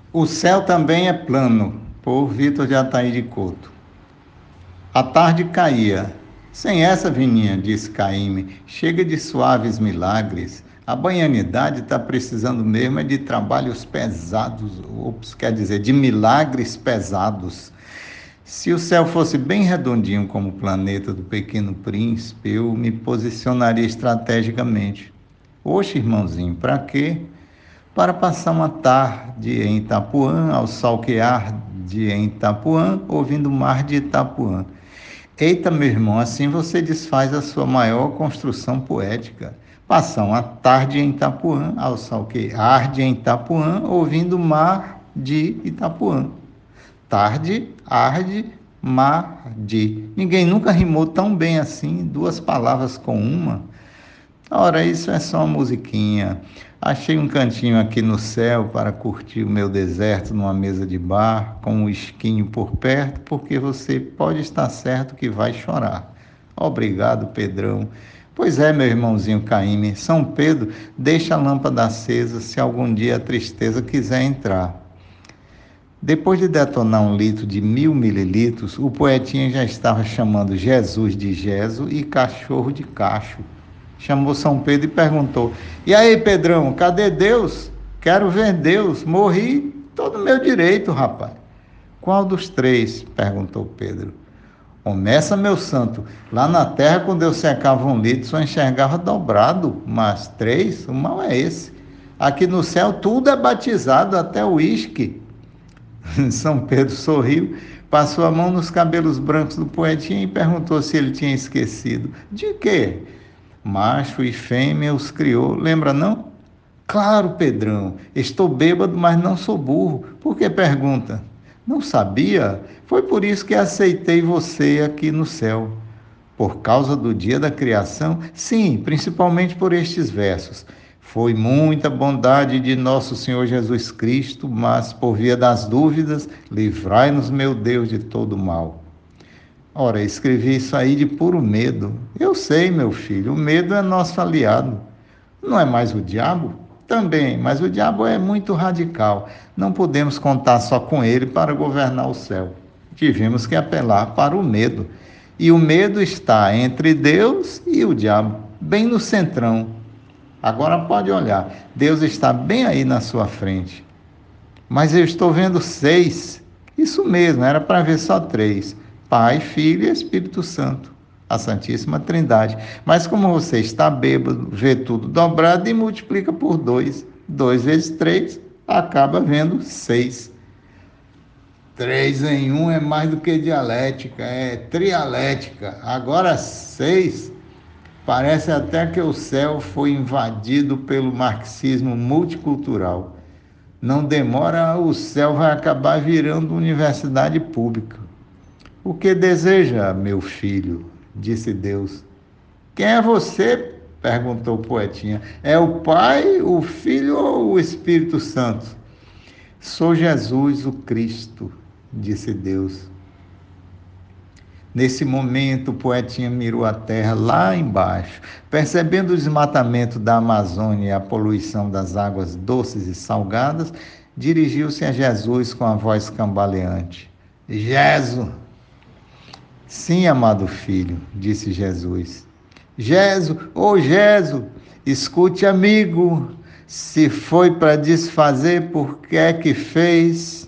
O céu também é plano, por Vitor de Ataíde Couto. A tarde caía. Sem essa, Vininha, disse Caíme, chega de suaves milagres. A baianidade está precisando mesmo é de trabalhos pesados, quer dizer, de milagres pesados. Se o céu fosse bem redondinho como o planeta do Pequeno Príncipe, eu me posicionaria estrategicamente. Oxe, irmãozinho, para quê? Para passar uma tarde em Itapuã, ao sol que arde em Itapuã, ouvindo o mar de Itapuã. Eita, meu irmão, assim você desfaz a sua maior construção poética. Passar uma tarde em Itapuã, ao sol que arde em Itapuã, ouvindo o mar de Itapuã. Tarde, arde, mar, de. Ninguém nunca rimou tão bem assim, duas palavras com uma. Ora, isso é só uma musiquinha. Achei um cantinho aqui no céu para curtir o meu deserto numa mesa de bar, com um esquinho por perto, porque você pode estar certo que vai chorar. Obrigado, Pedrão. Pois é, meu irmãozinho Caíme, São Pedro deixa a lâmpada acesa se algum dia a tristeza quiser entrar. Depois de detonar 1 litro de 1000 mililitros, o poetinha já estava chamando Jesus de Geso e cachorro de cacho. Chamou São Pedro e perguntou: "E aí, Pedrão, cadê Deus? Quero ver Deus. Morri todo meu direito, rapaz." "Qual dos três?" perguntou Pedro. "Começa, meu santo. Lá na terra, quando eu secava 1 litro, só enxergava dobrado. Mas 3, o mal é esse. Aqui no céu, tudo é batizado, até o uísque." São Pedro sorriu, passou a mão nos cabelos brancos do poetinha e perguntou se ele tinha esquecido. "De quê?" "Macho e fêmea os criou, lembra não?" "Claro, Pedrão, estou bêbado, mas não sou burro. Por que pergunta?" "Não sabia? Foi por isso que aceitei você aqui no céu." "Por causa do dia da criação?" "Sim, principalmente por estes versos. Foi muita bondade de nosso Senhor Jesus Cristo, mas por via das dúvidas, livrai-nos, meu Deus, de todo mal." Ora, escrevi isso aí de puro medo. Eu sei, meu filho, o medo é nosso aliado. Não é mais o diabo? Também, mas o diabo é muito radical. Não podemos contar só com ele para governar o céu. Tivemos que apelar para o medo. E o medo está entre Deus e o diabo, bem no centrão. Agora pode olhar, Deus está bem aí na sua frente. "Mas eu estou vendo 6. "Isso mesmo, era para ver só 3. Pai, Filho e Espírito Santo, a Santíssima Trindade. Mas como você está bêbado, vê tudo dobrado e multiplica por 2. 2 vezes 3, acaba vendo 6. 3 em 1 é mais do que dialética, é trialética. Agora 6, parece até que o céu foi invadido pelo marxismo multicultural. Não demora, o céu vai acabar virando universidade pública." "O que deseja, meu filho?" disse Deus. "Quem é você?" perguntou o poetinha. "É o Pai, o Filho ou o Espírito Santo?" "Sou Jesus, o Cristo", disse Deus. Nesse momento, o poetinha mirou a terra lá embaixo. Percebendo o desmatamento da Amazônia e a poluição das águas doces e salgadas, dirigiu-se a Jesus com a voz cambaleante. "Jesus!" "Sim, amado filho", disse Jesus. "Jesus, ô Jesus, escute, amigo. Se foi para desfazer, por que é que fez?"